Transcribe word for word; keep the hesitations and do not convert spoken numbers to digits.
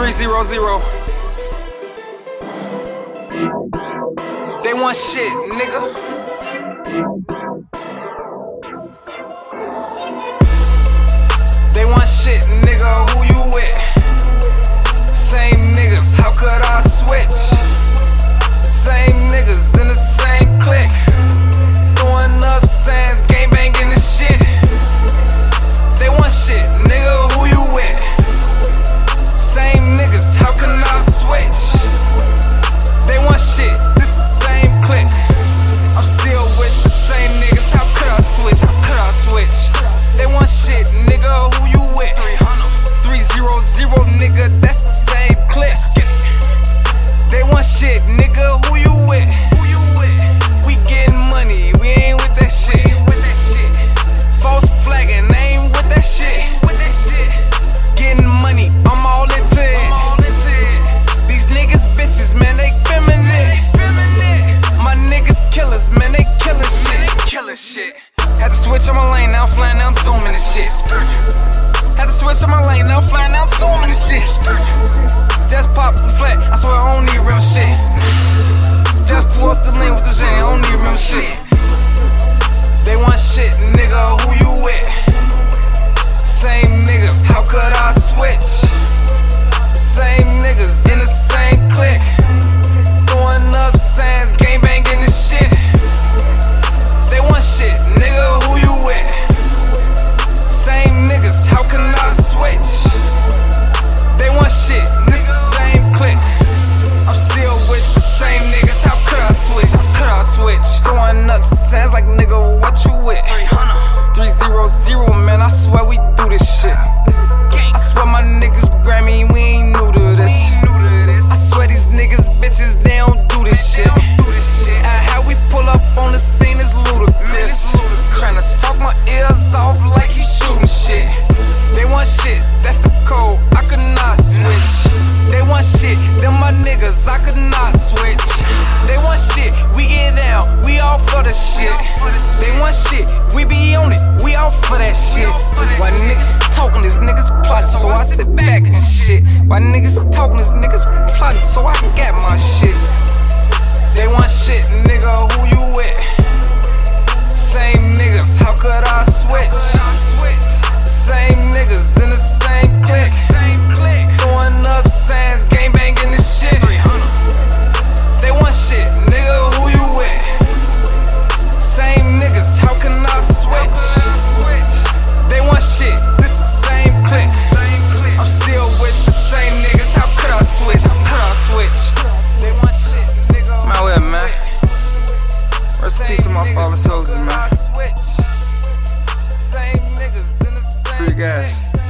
three zero zero. They want shit, nigga. They want shit, nigga. Who you with? Same niggas, how could I switch? Same niggas in the same clique. Throwing up sands, gang banging this shit. They want shit, nigga. Who you with? Same niggas, how can I switch? They want shit, this the same clique. I'm still with the same niggas, how could I switch? How could I switch? They want shit, nigga, who you with? three zero zero, nigga, that's the same clique. They want shit, nigga, who you with? We getting money, we ain't with that shit. False flagging, they ain't with that shit. Getting money, I'm all into it. These niggas bitches, man, they feminine. My niggas killers, man, they killing shit. Had to switch on my lane, now I'm flying, now I'm zooming this shit. Had to switch on my lane, now I'm flying, now I'm zooming this shit. Just pop the flat, I swear I don't need real shit. Just pull up the lane with the Zen, I don't need real shit. They want shit, nigga, who you with? Same niggas, how could I switch? Same niggas in the same clique. Throwing up sands, gang banging this shit. They want shit, nigga, who you with? Same niggas, how can I switch? They want shit, this the same clique. I'm still with the same niggas, how could I switch? How could I switch? Throwing up sands like nigga, what you with? three zero zero, man, I swear we do this shit. I swear my niggas Grammy, we ain't new to this. I swear these niggas bitches, they don't do this shit. And how we pull up on the scene is ludicrous. Tryna talk my ears off like he shooting shit. They want shit, that's the code, I could not switch. They want shit, them my niggas, I could not switch. They want shit, we get down, we all for the shit. They want shit, we be on it, we all for that shit. Why niggas talking, this niggas plotting, so I sit back and shit. Why niggas talking, this niggas plotting, so I get my shit. They want shit, nigga, who you with? Same niggas, how could I switch? Same niggas in the same clique. Throwing up sands, gang banging this shit. They want shit, nigga, who you with? Same niggas, how can I switch? They want shit, this the same clique. I'm still with the same niggas, how could I switch? How could I switch? They want shit, nigga. My way, man. Rest in peace to my fallen soldiers, man. Free gas.